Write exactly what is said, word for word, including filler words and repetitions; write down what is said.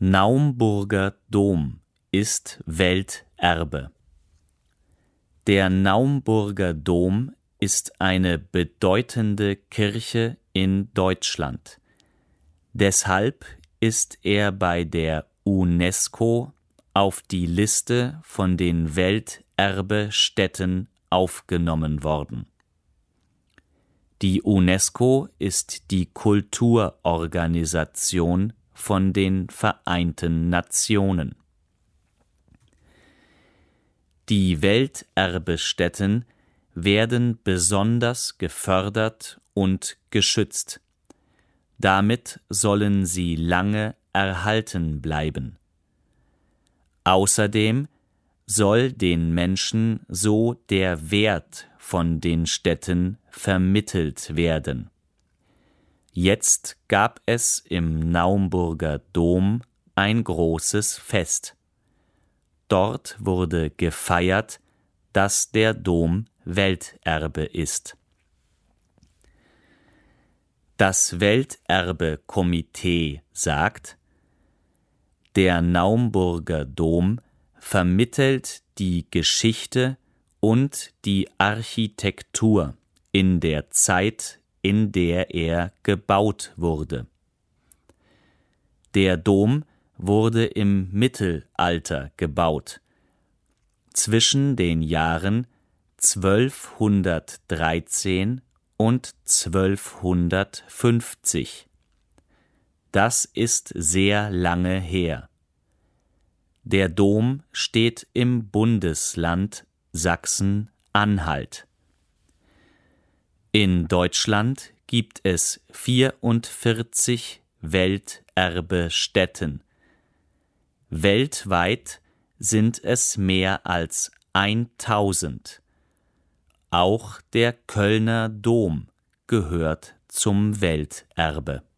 Naumburger Dom ist Welterbe. Der Naumburger Dom ist eine bedeutende Kirche in Deutschland. Deshalb ist er bei der UNESCO auf die Liste von den Welterbestätten aufgenommen worden. Die UNESCO ist die Kulturorganisation von den Vereinten Nationen. Die Welterbestätten werden besonders gefördert und geschützt. Damit sollen sie lange erhalten bleiben. Außerdem soll den Menschen so der Wert von den Stätten vermittelt werden. Jetzt gab es im Naumburger Dom ein großes Fest. Dort wurde gefeiert, dass der Dom Welterbe ist. Das Welterbe-Komitee sagt, der Naumburger Dom vermittelt die Geschichte und die Architektur in der Zeit, in der er gebaut wurde. Der Dom wurde im Mittelalter gebaut, zwischen den Jahren zwölfhundertdreizehn und zwölfhundertfünfzig. Das ist sehr lange her. Der Dom steht im Bundesland Sachsen-Anhalt. In Deutschland gibt es vierundvierzig Welterbestätten. Weltweit sind es mehr als eintausend. Auch der Kölner Dom gehört zum Welterbe.